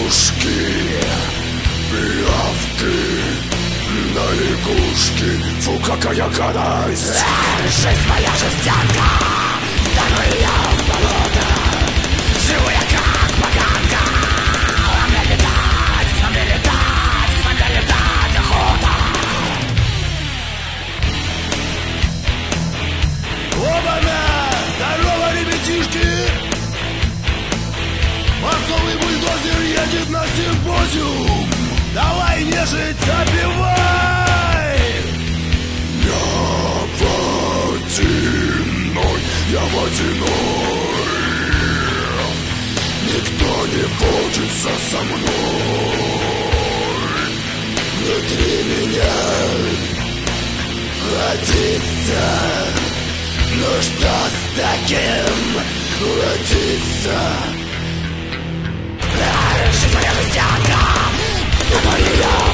игрушки, пиявки на лягушки. Фу, какая гадость! Жизнь моя жестянка, да ну ее в болото. Живу я как поганка, а мне летать, а мне летать, а мне летать охота. Оба-на! Здорово, ребятишки! Массовый бульдозер едет на симпозиум. Давай нежить, забивай! Я водяной. Никто не водится со мной. Внутри меня родится. Ну что с таким родиться? Жизнь моя жестянка, да ну ее